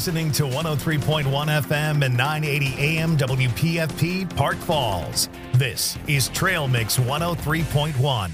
listening to 103.1 FM and 980 AM WPFP Park Falls. This is Trail Mix 103.1.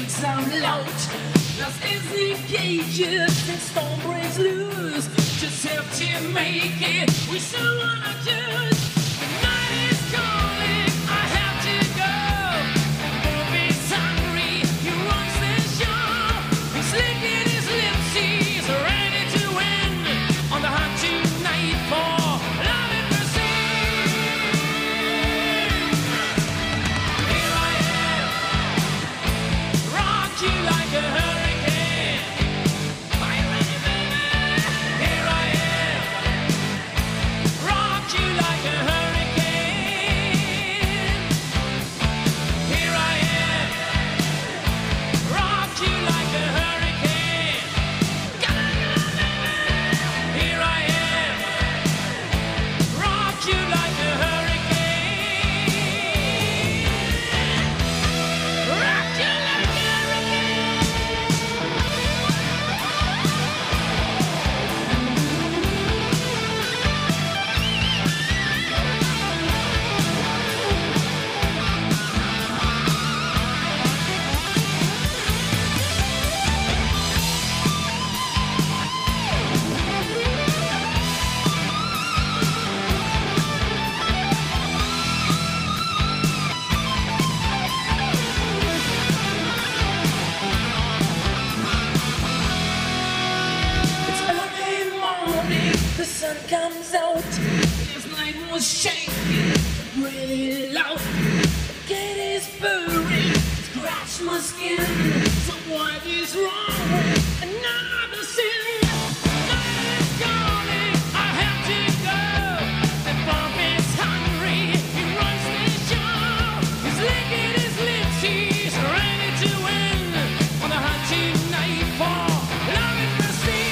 breaks out loud. Lost in the cages, and storm breaks loose. Just have to make it. We still wanna just. The night is calling. I have to go. Bob is hungry. He runs the show. He's licking his lips. He's ready to win. On the hunt tonight for love and mercy. Here I am. Rock you like a hurricane. Are you ready, baby? Here I am. Rock you like a hurricane. Here I am. Rock you like a hurricane. Here I am. Rock you like a hurricane. Rock you like a It's early morning, the sun comes out. This night was shaking, really loud. The gate is purring, scratch my skin. So what is wrong with another sin? Night is calling, I have to go. The Bob is hungry, he runs the show. He's licking his lips, he's ready to win. On the hunt tonight for love and mercy.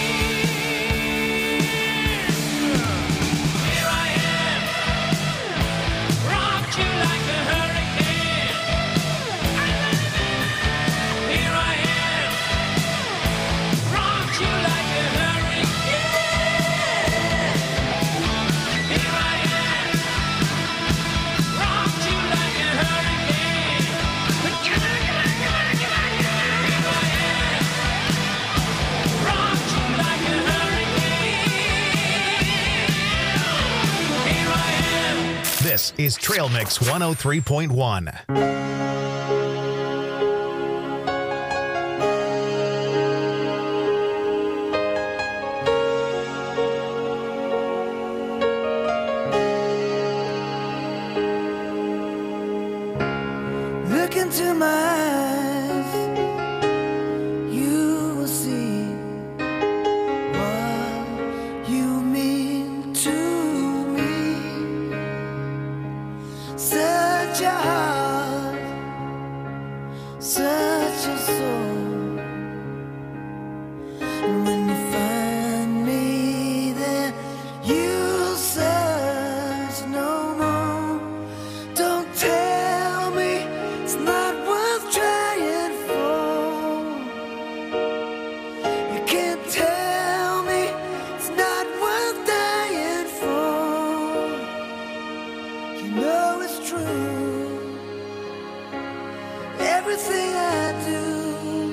Here I am, rock you like a hurricane. Here I am, rock you like a hurricane. Here I am, rock you like a hurricane. Here I am, rock you like a hurricane. Here I am. This is Trail Mix 103.1. Look into my eyes, you will see what you mean to me. Such a heart, such a soul. And when you find me there, you'll search no more. Don't tell me it's not worth trying for. You can't tell me it's not worth dying for. You know it's true. Everything I do.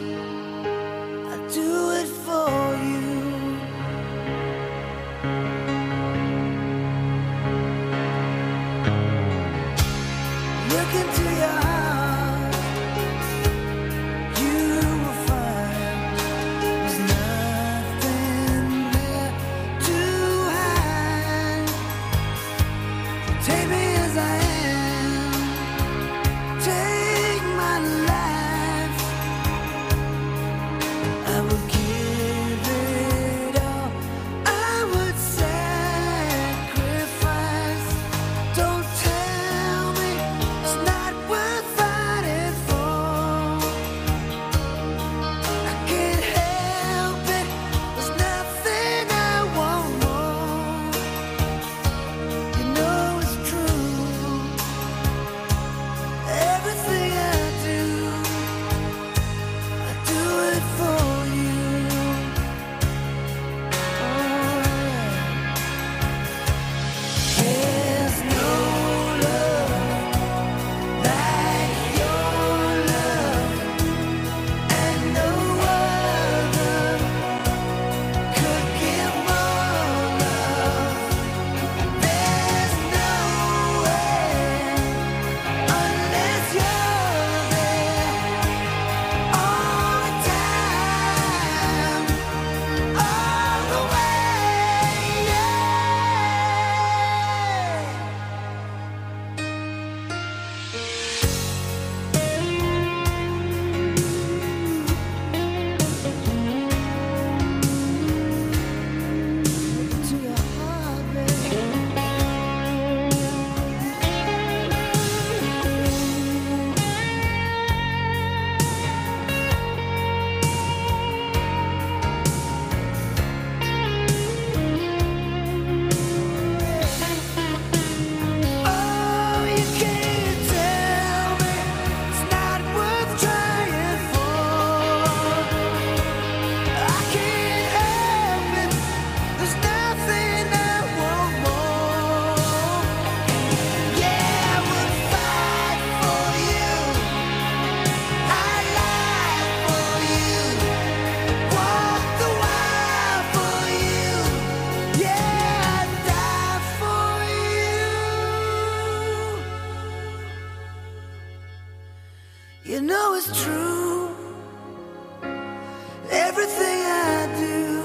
everything I do.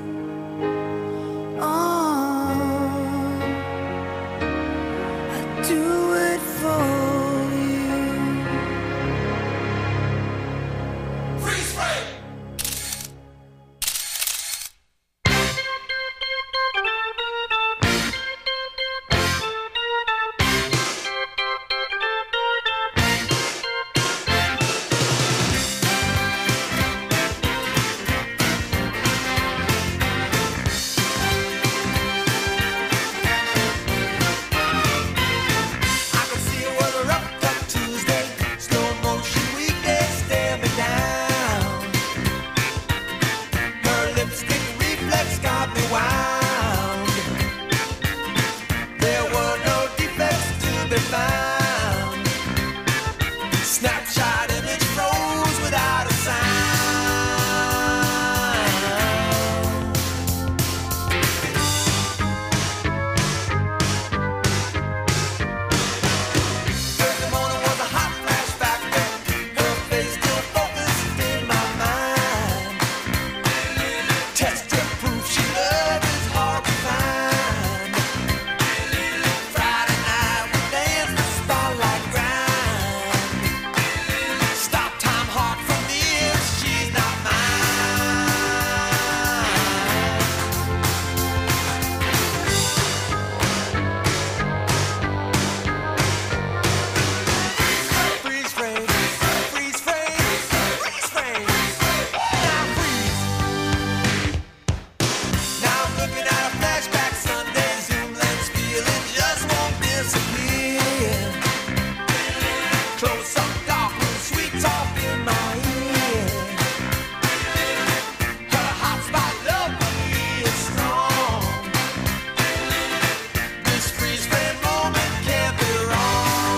I do it for you. Freeze frame! I can see her with a rough cut Tuesday, slow motion weekday, stare me down. Her lipstick reflex got me wound. There were no defects to be found. Snapshot image froze without a sound. Thursday morning was a hot flash factor. Her face still focused in my mind. Test proof she loved is hard to find. Friday night we danced the starlight grind. Stop time hard for me if she's not mine. Freeze frame, freeze frame, freeze frame. Now freeze. Now I'm looking at a flashback Sunday. Zoom lens feeling just won't disappear. Close up, dark room, sweet talk in my ear. Her hot spot love for me is strong. This freeze frame moment can't be wrong.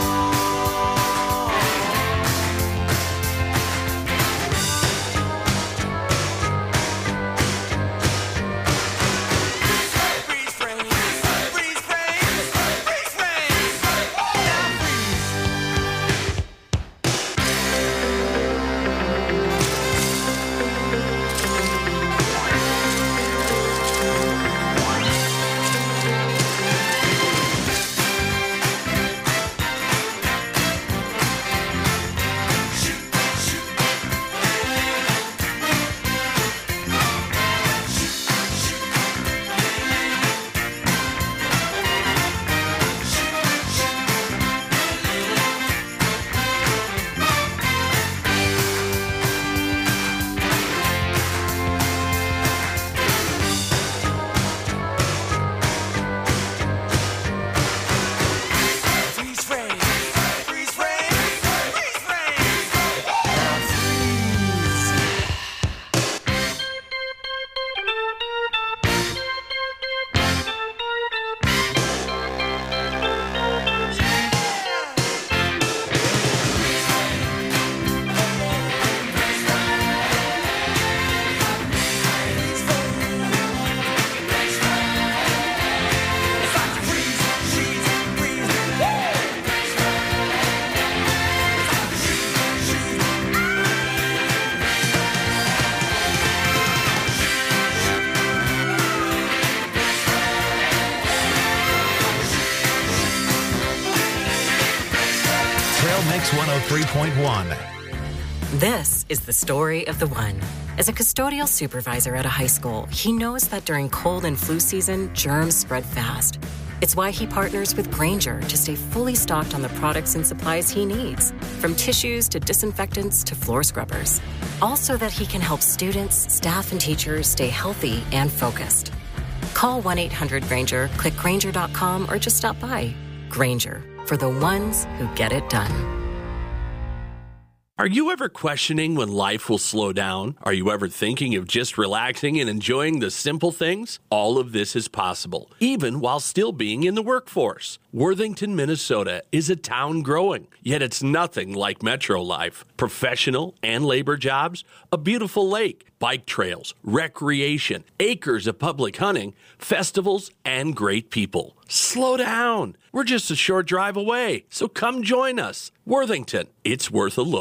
Freeze frame, freeze frame, freeze frame. Now freeze. Freeze frame, freeze frame, freeze frame. Now freeze. Trail Mix 103.1. This is the story of the one. As a custodial supervisor at a high school, he knows that during cold and flu season, germs spread fast. It's why he partners with Grainger to stay fully stocked on the products and supplies he needs, from tissues to disinfectants to floor scrubbers. All so that he can help students, staff, and teachers stay healthy and focused. Call 1-800-GRAINGER, click Grainger.com, or just stop by. Grainger, for the ones who get it done. Are you ever questioning when life will slow down? Are you ever thinking of just relaxing and enjoying the simple things? All of this is possible, even while still being in the workforce. Worthington, Minnesota is a town growing, yet it's nothing like metro life. Professional and labor jobs, a beautiful lake, bike trails, recreation, acres of public hunting, festivals, and great people. Slow down. We're just a short drive away, so come join us. Worthington, it's worth a look.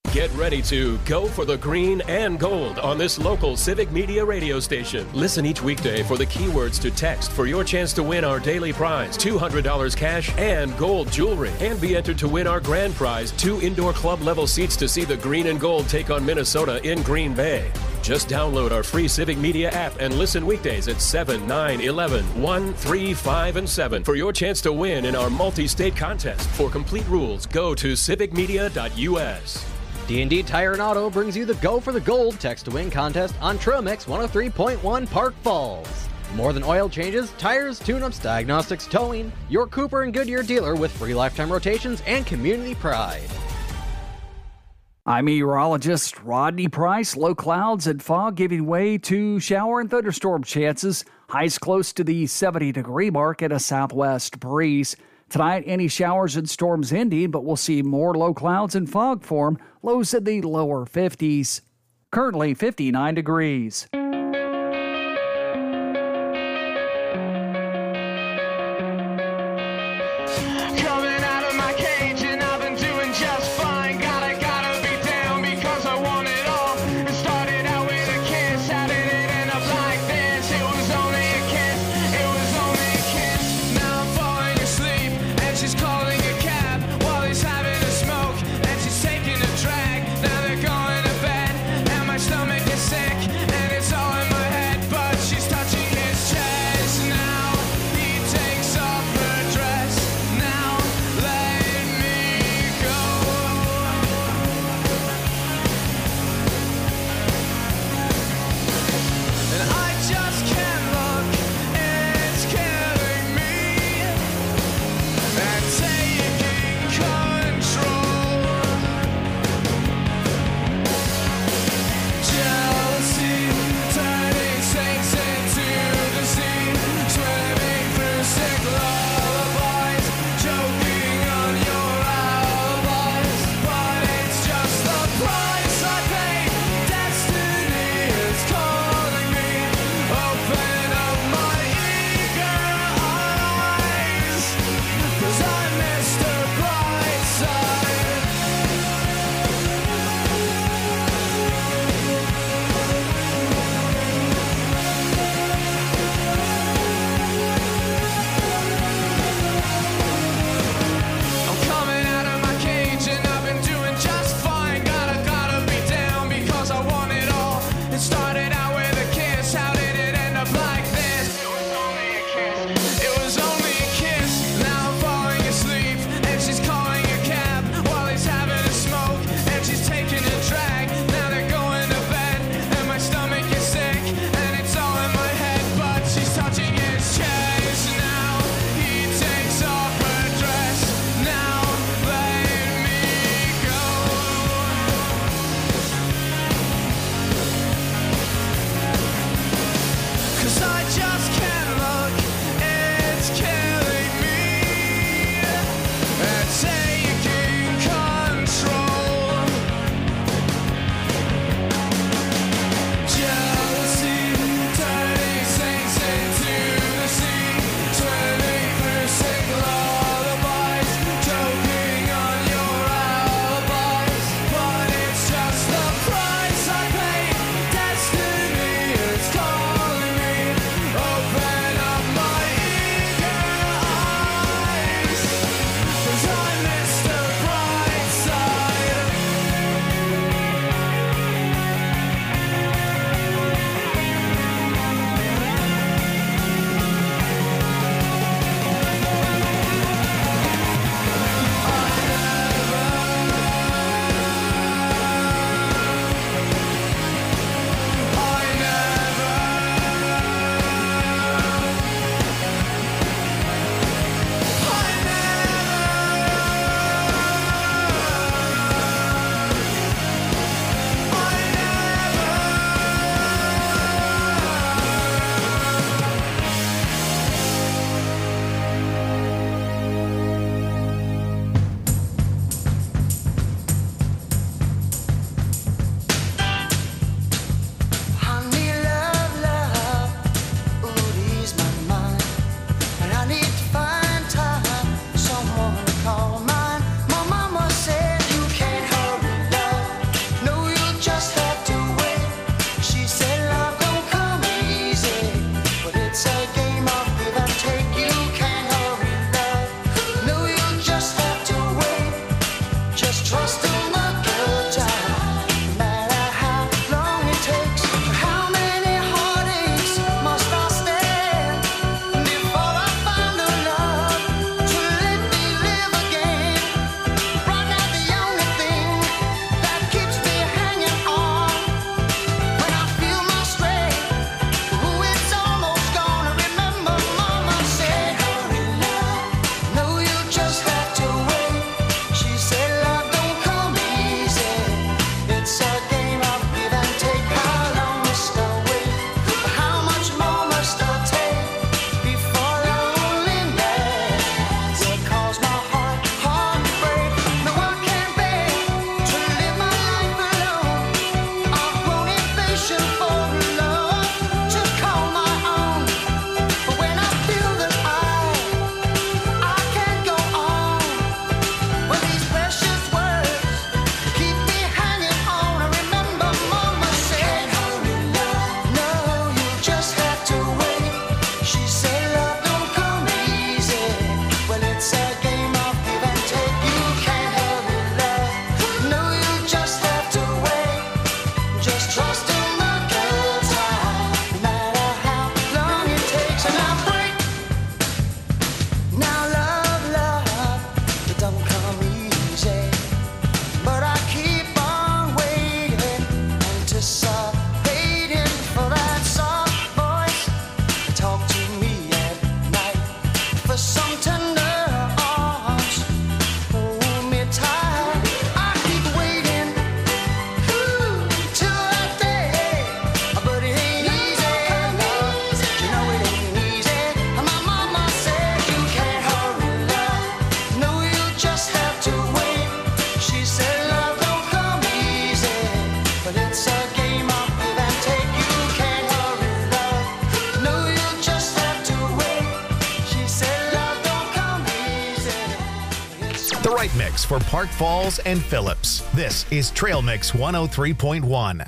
Get ready to go for the green and gold on this local Civic Media radio station. Listen each weekday for the keywords to text for your chance to win our daily prize, $200 cash and gold jewelry. And be entered to win our grand prize, 2 indoor club level seats to see the green and gold take on Minnesota in Green Bay. Just download our free Civic Media app and listen weekdays at 7, 9, 11, 1, 3, 5, and 7 for your chance to win in our multi-state contest. For complete rules, go to civicmedia.us. D&D Tire and Auto brings you the Go for the Gold Text to Win contest on Trail Mix 103.1 Park Falls. More than oil changes, tires, tune-ups, diagnostics, towing, your Cooper and Goodyear dealer with free lifetime rotations and community pride. I'm meteorologist Rodney Price. Low clouds and fog giving way to shower and thunderstorm chances. Highs close to the 70-degree mark and a southwest breeze. Tonight, any showers and storms ending, but we'll see more low clouds and fog form, lows in the lower 50s. Currently 59 degrees. Taking a drag, now they're going to bed, and my stomach is sick, and it's all right mix for Park Falls and Phillips. This is Trail Mix 103.1.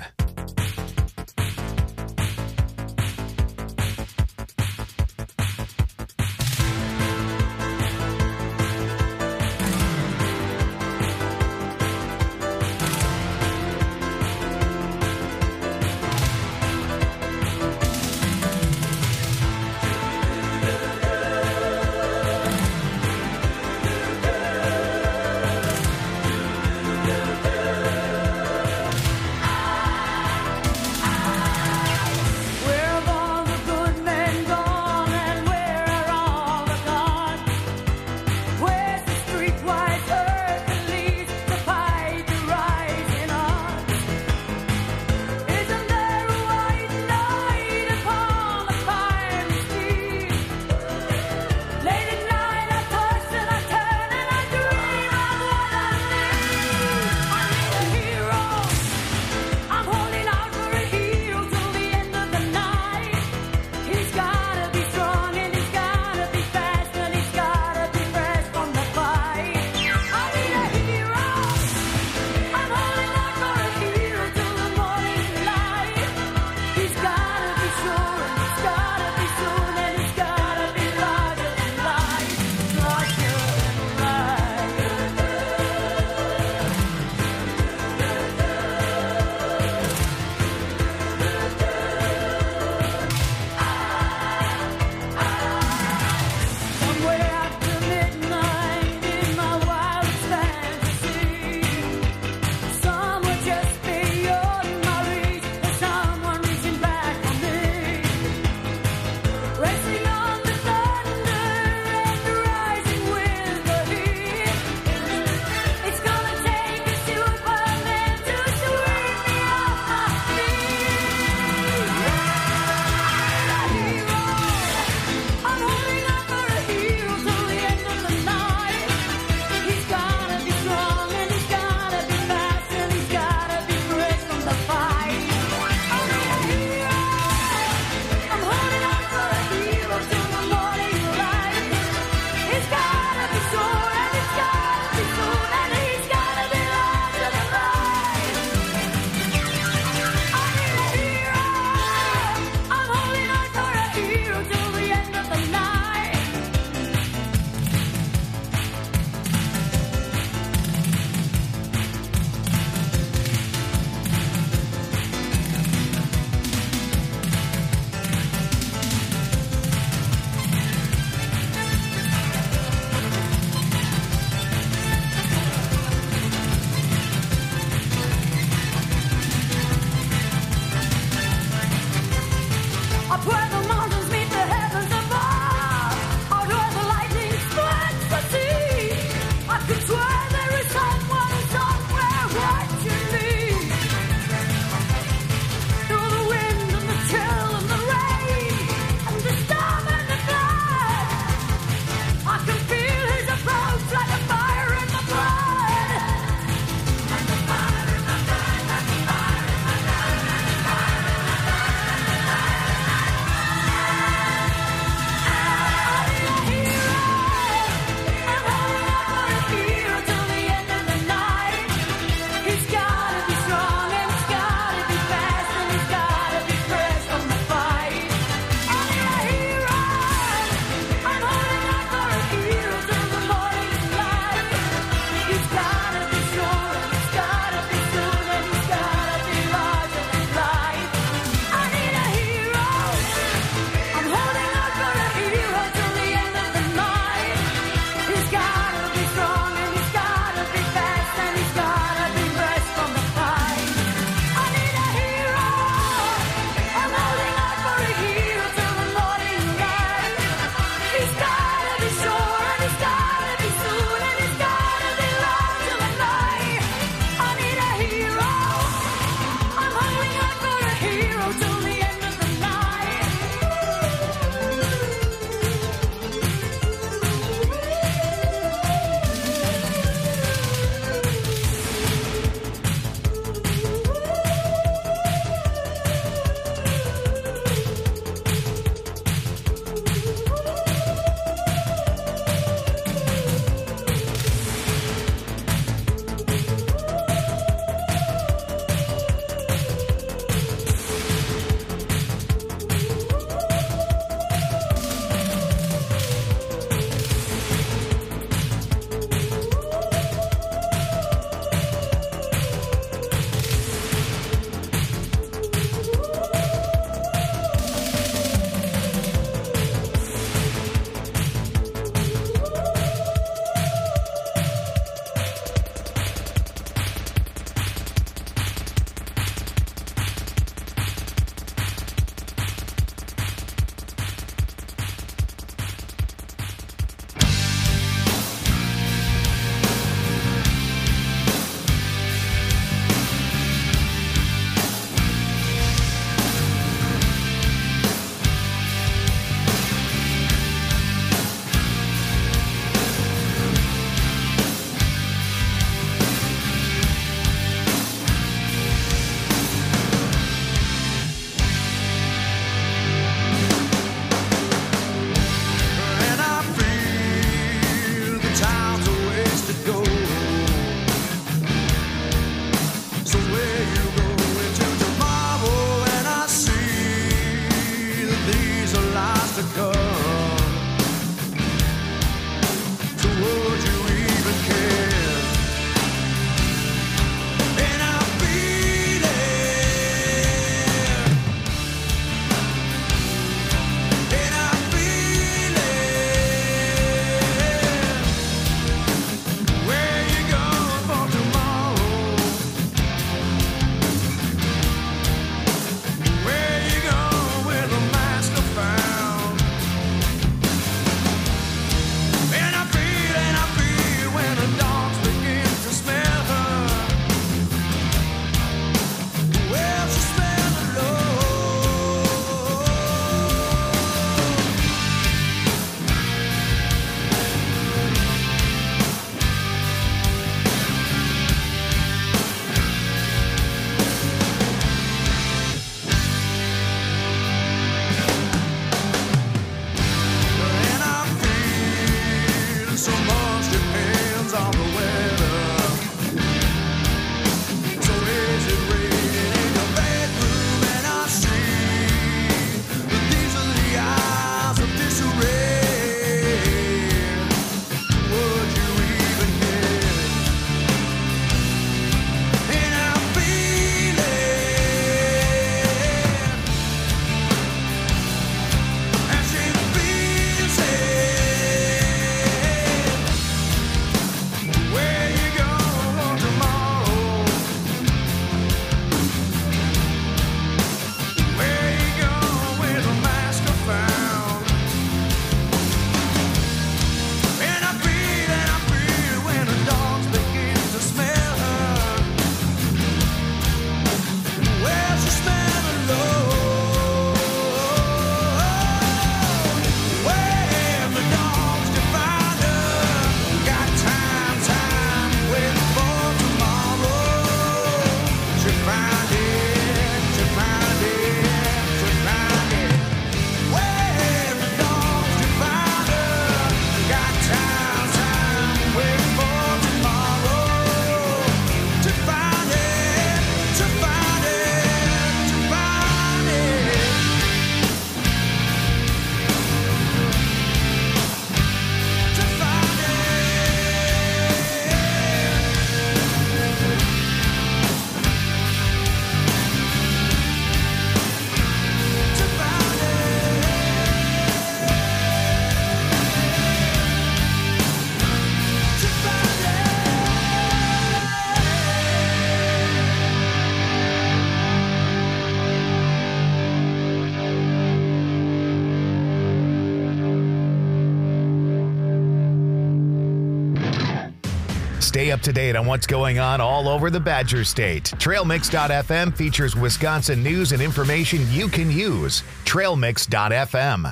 Stay up to date on what's going on all over the Badger State. TrailMix.fm features Wisconsin news and information you can use. TrailMix.fm.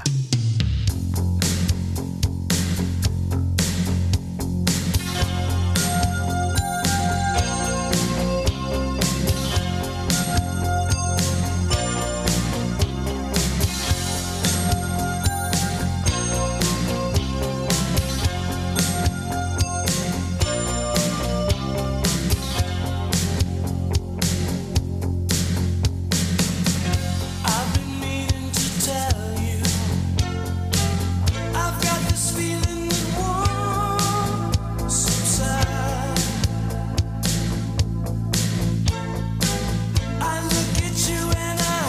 I've been meaning to tell you, I've got this feeling that won't subside. I look at you and I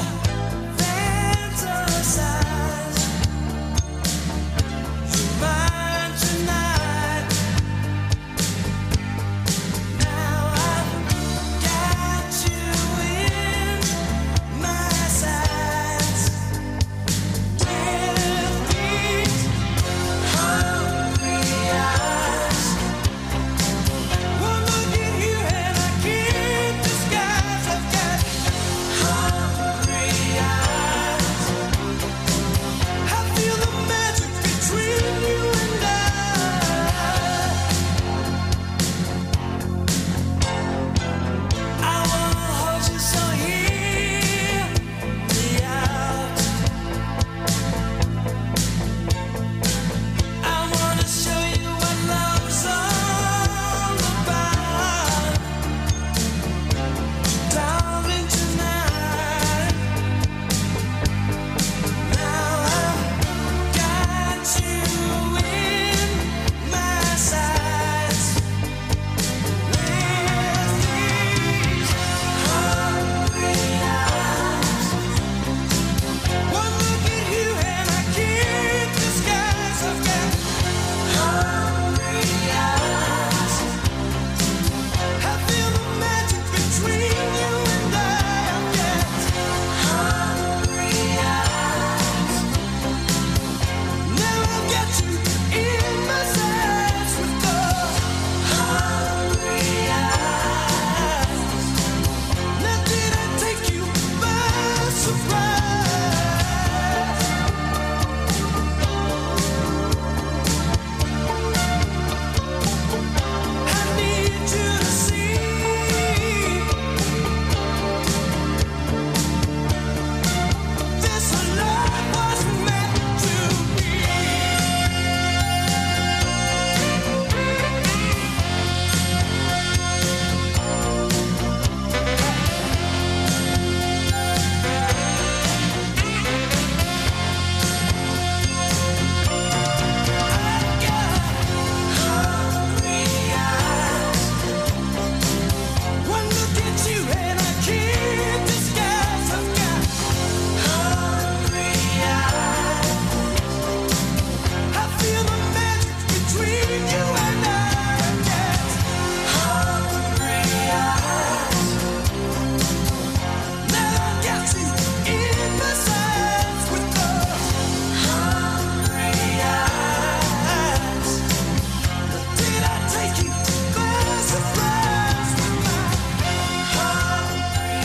fantasize. You're mine tonight. Now I've got you in my sights. With these hungry eyes, one look at you and I can't disguise. I've got hungry eyes. I feel the magic between you and I wanna hold you so hear me out. I wanna show you what love's all about. Darling, tonight. Now I've got you in my sights. With these hungry eyes, one look at you and I can't disguise. I've got hungry eyes. I feel the magic between you and I've got hungry eyes. Now I've got you in my sights with the hungry eyes. Now did I take you by surprise? I need you to see this love was meant to be. I've got hungry eyes. One look at you and I can't disguise. I've got hungry eyes. I feel the magic between you and I've got hungry eyes. Now I've got you in my sights with the hungry eyes. Did I take you by surprise with my hungry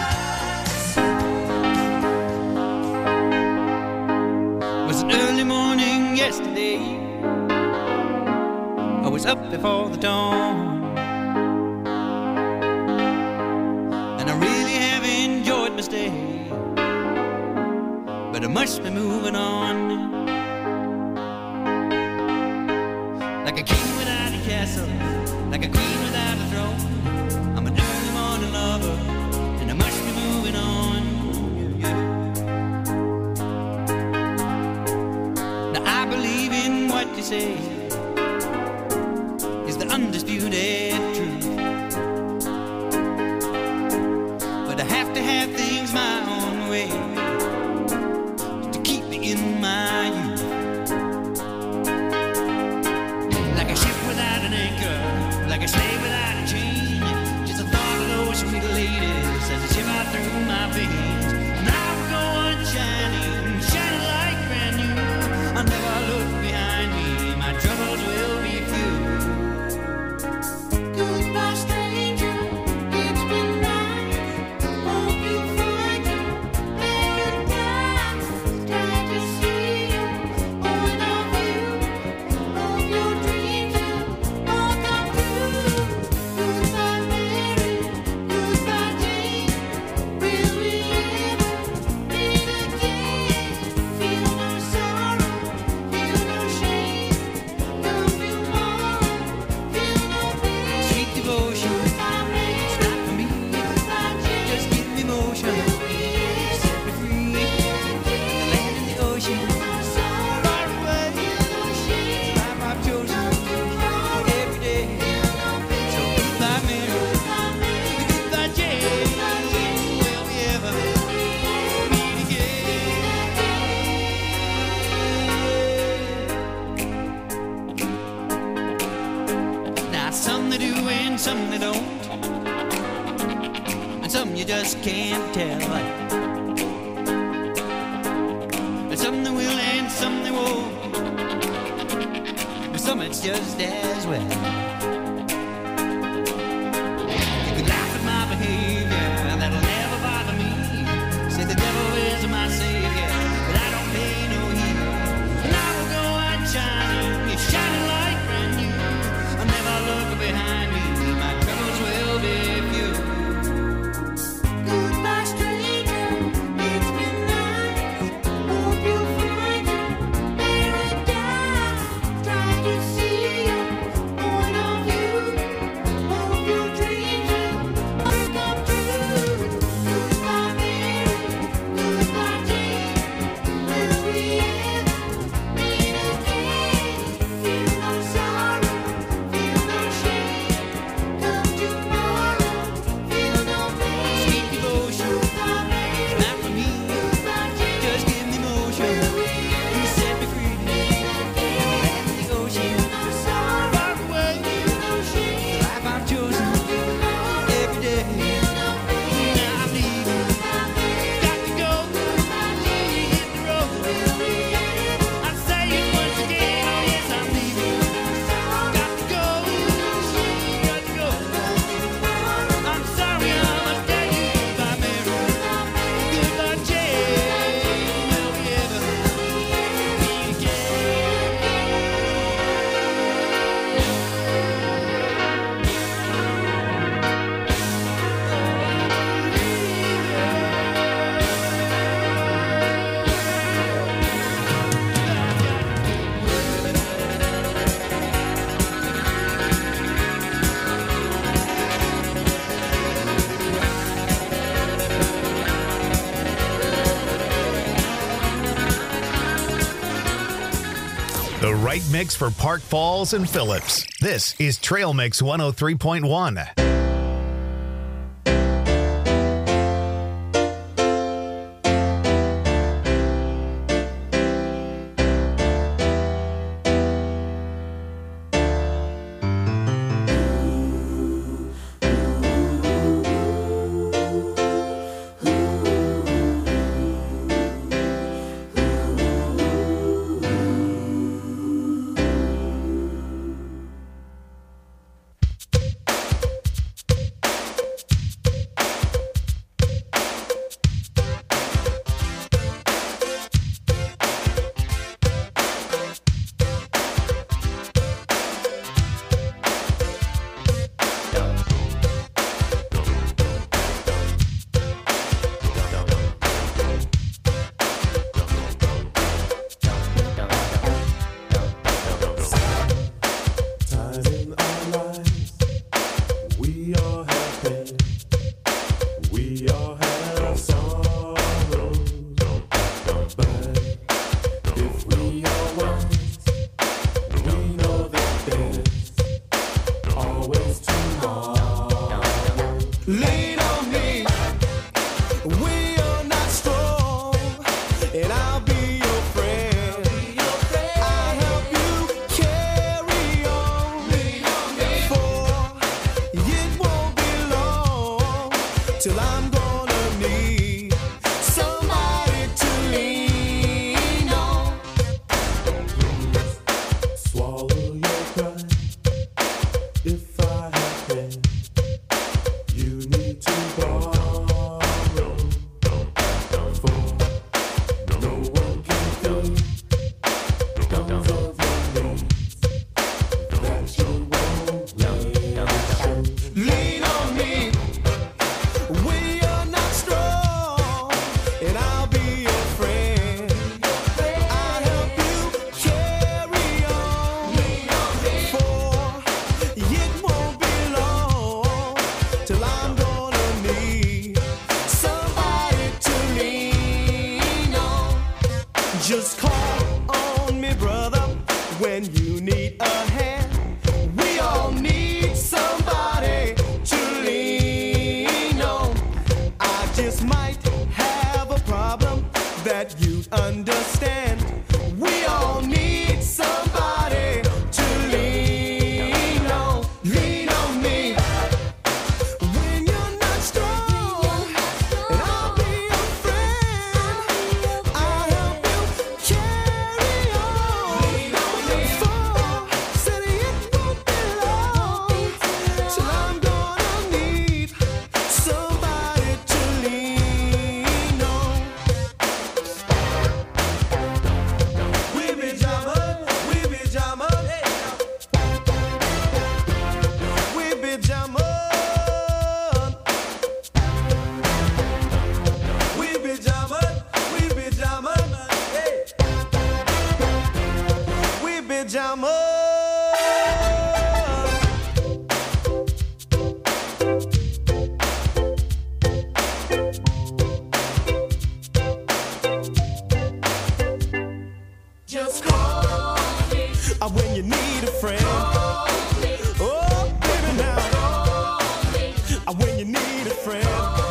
eyes? Was an early morning yesterday. I was up before the dawn, and I really have enjoyed my stay, but I must be moving on. Like a king without a castle, like a queen without a throne. I'm an early morning lover, and I must be moving on. Now I believe in what you say is the undisputed truth, but I have to have things my own way to keep me in my youth. Like a ship without an anchor, like a slave without a chain. Just the thought of those sweet ladies as they shiver through my veins. And I will go on shining, shining like brand new. I never look behind me. My just can't tell. And some they will and some they won't, but some it's just as well. You can laugh at my behavior, that'll never bother me. Say the devil is my savior, but I don't pay no heed. And I will go out shining, you're shining like brand new. I'll never look behind me, my troubles will be few. Goodbye, stranger. It's been nice. Hope you'll find your paradise. Try to see your point of view. Hope your dreams will come true. Goodbye, Mary. Goodbye, Jane. Will we ever meet again? Feel no sorrow, feel no shame. Come tomorrow, feel no pain. Sweet devotion, Goodbye, Mary. not for me, Goodbye, Jane. just give me motion. You set me free, let me go share. Far away, the life I've chosen every day. Now I'm leaving, got to go, hit the road. I say it once again, oh yes I'm leaving. Got to go, got to go. I'm sorry I must tell you goodbye, Mary. Goodbye, Jane. Will we ever meet The right mix for Park Falls and Phillips. This is Trail Mix 103.1. Lean on me. We are not strong, and I'll be your friend. I'll help you carry on. For it won't be long till I'm gonna need somebody to lean on. Swallow your pride. If I have been, you need to borrow. For no one can feel guns of your needs that you won't lean on me. We are not strong, and I'll be your friend. I'll help you carry on. For it won't be long till I'm gonna need somebody to lean on. Just call on me, brother, when you need a hand. We all need somebody to lean on. I just might have a problem that you'd understand. We all need somebody to lean on. Lean on me. When you're not strong, friend. Oh, baby, now. When you need a friend.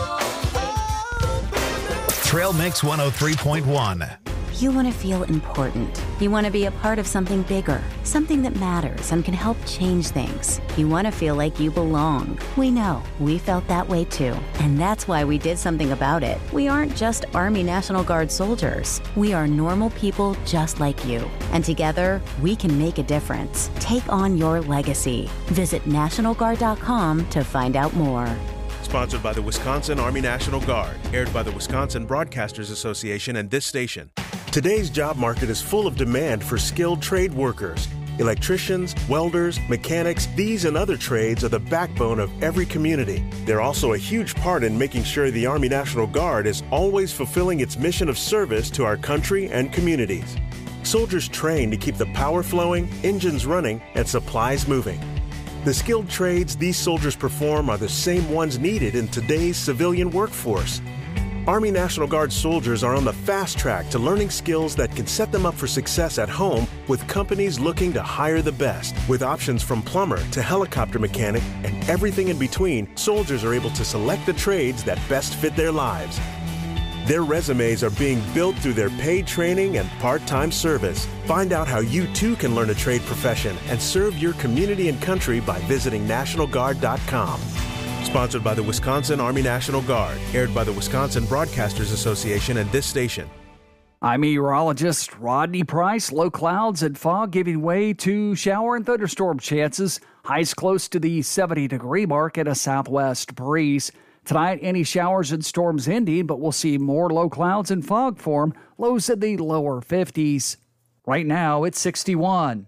Trail Mix 103.1. You want to feel important. You want to be a part of something bigger, something that matters and can help change things. You want to feel like you belong. We know. We felt that way too. And that's why we did something about it. We aren't just Army National Guard soldiers. We are normal people just like you. And together, we can make a difference. Take on your legacy. Visit NationalGuard.com to find out more. Sponsored by the Wisconsin Army National Guard, aired by the Wisconsin Broadcasters Association and this station. Today's job market is full of demand for skilled trade workers. Electricians, welders, mechanics, these and other trades are the backbone of every community. They're also a huge part in making sure the Army National Guard is always fulfilling its mission of service to our country and communities. Soldiers train to keep the power flowing, engines running, and supplies moving. The skilled trades these soldiers perform are the same ones needed in today's civilian workforce. Army National Guard soldiers are on the fast track to learning skills that can set them up for success at home with companies looking to hire the best. With options from plumber to helicopter mechanic and everything in between, soldiers are able to select the trades that best fit their lives. Their resumes are being built through their paid training and part-time service. Find out how you too can learn a trade profession and serve your community and country by visiting NationalGuard.com. Sponsored by the Wisconsin Army National Guard, aired by the Wisconsin Broadcasters Association and this station. I'm meteorologist Rodney Price. Low clouds and fog giving way to shower and thunderstorm chances. Highs close to the 70-degree mark and a southwest breeze. Tonight, any showers and storms ending, but we'll see more low clouds and fog form. Lows in the lower 50s. Right now, it's 61.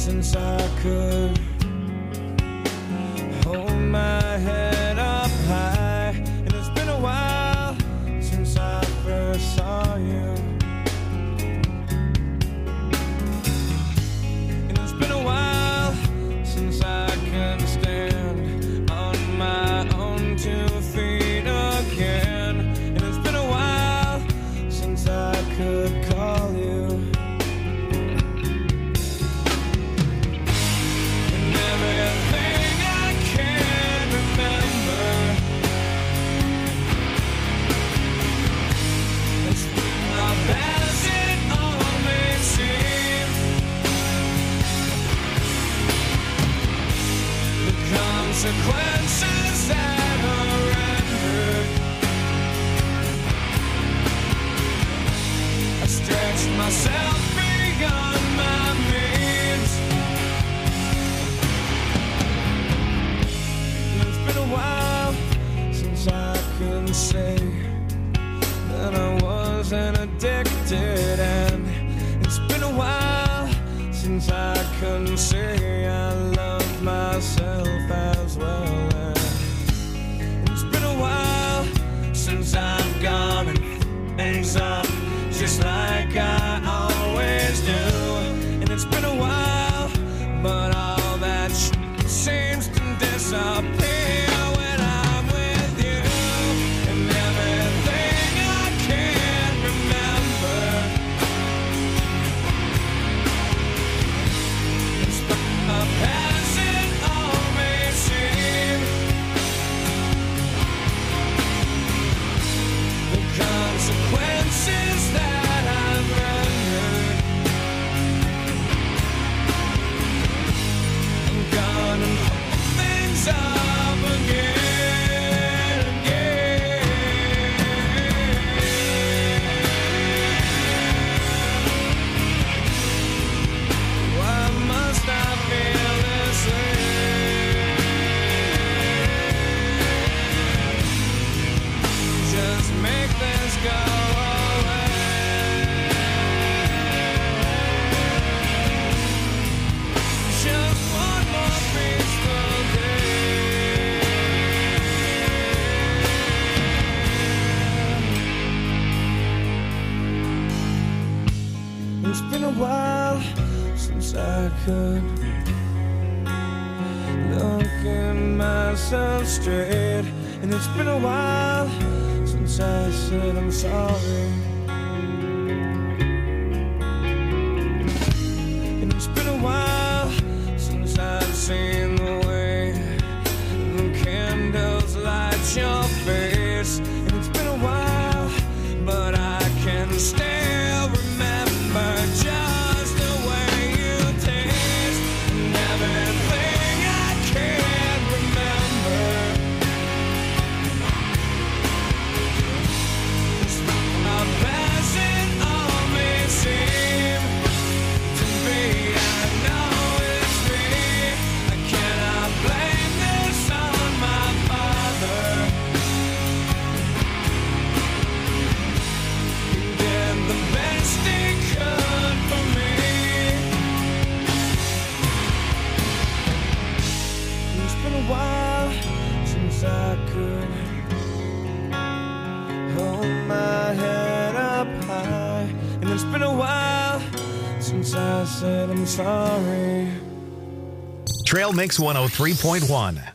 since I could hold my head up high. And it's been a while since I first saw you. And it's been a while since I can stand on my own 2 feet again. And it's been a while since I could call you. And everything I can remember is not as it all may seem. The consequences that are rendered, I stretched myself beyond my means. And it's been a while since I could say that I wasn't addicted. And it's been a while since I could say I love myself as well. And it's been a while since I've gone and things up just like I always do. And it's been a while, but all that seems to disappear when I'm with you. And everything I can remember is up as it all may seem. The consequences that I've rendered, I'm gonna hold things up again, Why must I feel this way? Just make this go away. Just one more peaceful day. It's been a while since I could look at myself straight. And it's been a while since I said I'm sorry. And it's been a while since I've seen the way the candles light your face. And it's been a while, but I can still remember just the way you taste. And everything I can remember is not as it all may seem to be. I know it's me. I cannot blame this on my father. He did the best he could for me. It's been a while since I could hold my head up high. And it's been a while since I said I'm sorry. Trail Mix 103.1.